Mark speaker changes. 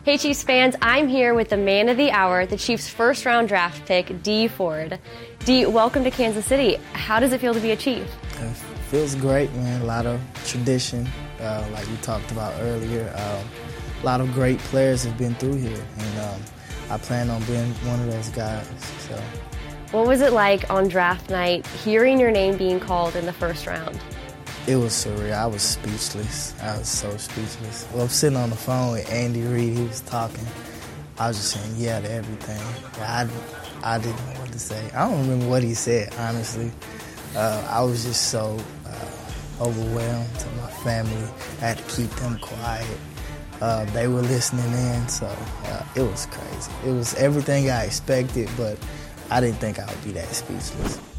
Speaker 1: Hey Chiefs fans, I'm here with the man of the hour, the Chiefs' first-round draft pick, Dee Ford. Dee, welcome to Kansas City. How does it feel to be a Chief?
Speaker 2: It feels great, man. A lot of tradition, like we talked about earlier. A lot of great players have been through here, and I plan on being one of those guys. So,
Speaker 1: what was it like on draft night, hearing your name being called in the first round?
Speaker 2: it was surreal. I was speechless. I was so speechless. Well, I'm sitting on the phone with Andy Reid. He was talking. I was just saying yeah to everything. I didn't know what to say. I don't remember what he said, honestly. I was just so overwhelmed to my family. I had to keep them quiet. They were listening in, so it was crazy. It was everything I expected, but I didn't think I would be that speechless.